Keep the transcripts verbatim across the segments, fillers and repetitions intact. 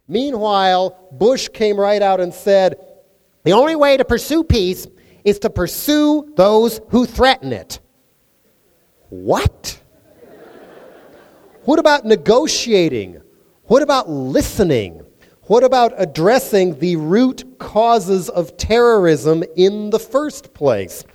Meanwhile, Bush came right out and said, the only way to pursue peace is to pursue those who threaten it. What? What about negotiating? What about listening? What about addressing the root causes of terrorism in the first place?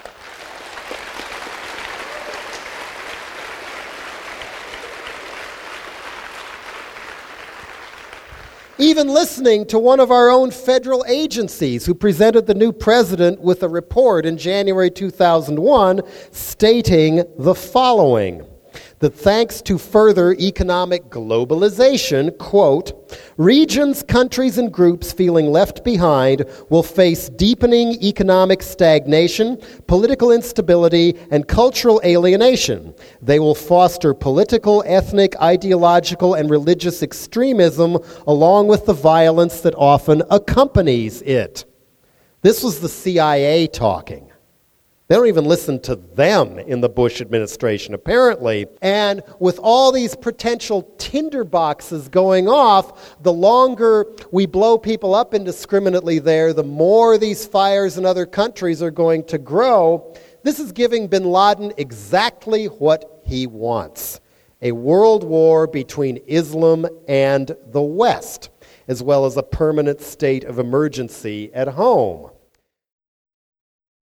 Even listening to one of our own federal agencies who presented the new president with a report in January two thousand one stating the following, that thanks to further economic globalization, quote, regions, countries, and groups feeling left behind will face deepening economic stagnation, political instability, and cultural alienation. They will foster political, ethnic, ideological, and religious extremism along with the violence that often accompanies it. This was the C I A talking. They don't even listen to them in the Bush administration, apparently. And with all these potential tinderboxes going off, the longer we blow people up indiscriminately there, the more these fires in other countries are going to grow. This is giving bin Laden exactly what he wants: a world war between Islam and the West, as well as a permanent state of emergency at home.